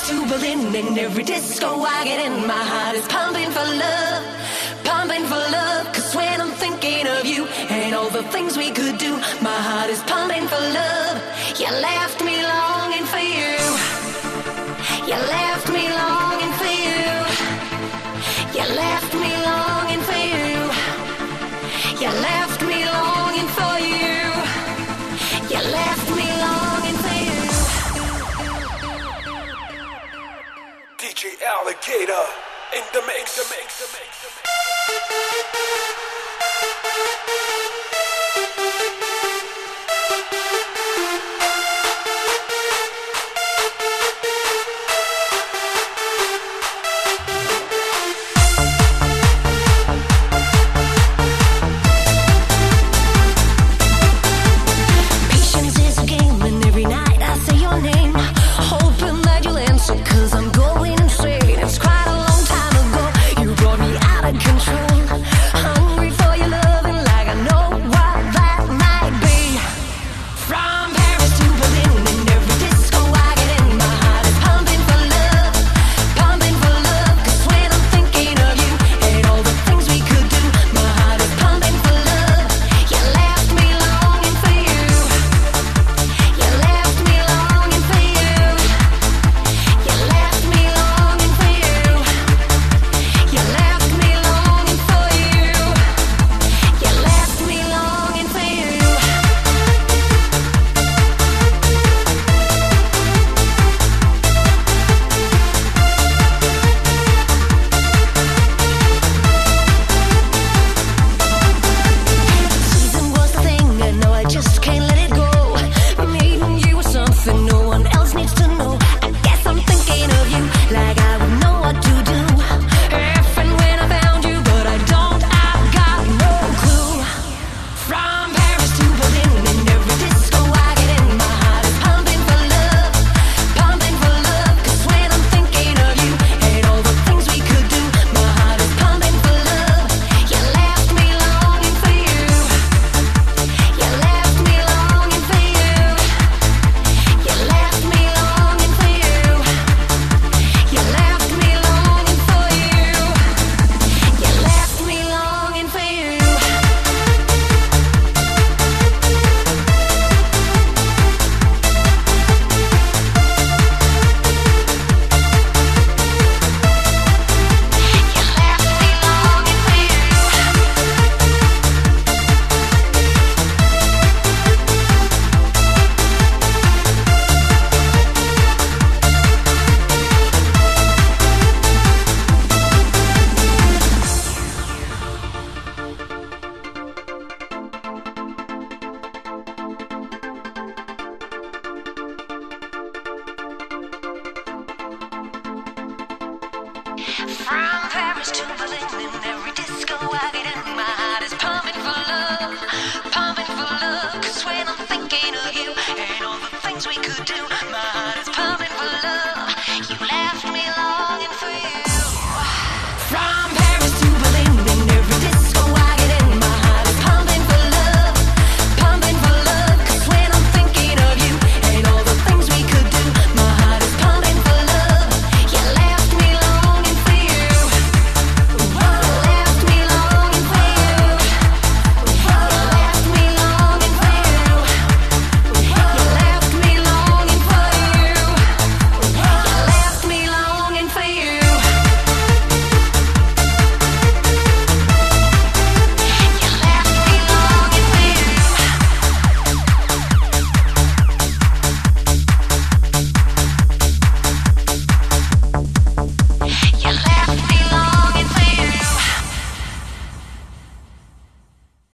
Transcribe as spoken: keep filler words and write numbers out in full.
to Berlin, and every disco I get in, my heart is pumping for love, pumping for love. Cause when I'm thinking of you and all the things we could do, my heart is pumping for love. You left me longing for you. You left me longing for you. You left me longing for you. You left me longing for you. You left me longing for you. D J Alligator in the mix, the mix, the mix, the mix. Cause I'm going insane. It's quite a long time ago. You brought me out of control. Hungry for your loving like I know what that might be. From Paris to Berlin, and every disco I get in, my heart is pumping for love, pumping for love. Cause when I'm thinking of you and all the things we could do, my heart is pumping for love. You left me longing for you. You left me longing for you. You left me longing for you. You left me longing for you. You left me longing for you. Season was the thing, and now I just can't let it go. Meeting you was something no one else needs to know. I guess I'm thinking of you like I would know what to do. If and when I found you, but I don't, I've got no clue. From Paris to Berlin, and every disco I get in, my heart is pumping for love, pumping for love. Cause when I'm thinking of you and all the things we could do, my heart is pumping for love. You left me longing for you. You left me longing for you. You left me longing for you. You left me longing for you. You left me longing for you. You left me longing for you. From Paris to Berlin, and every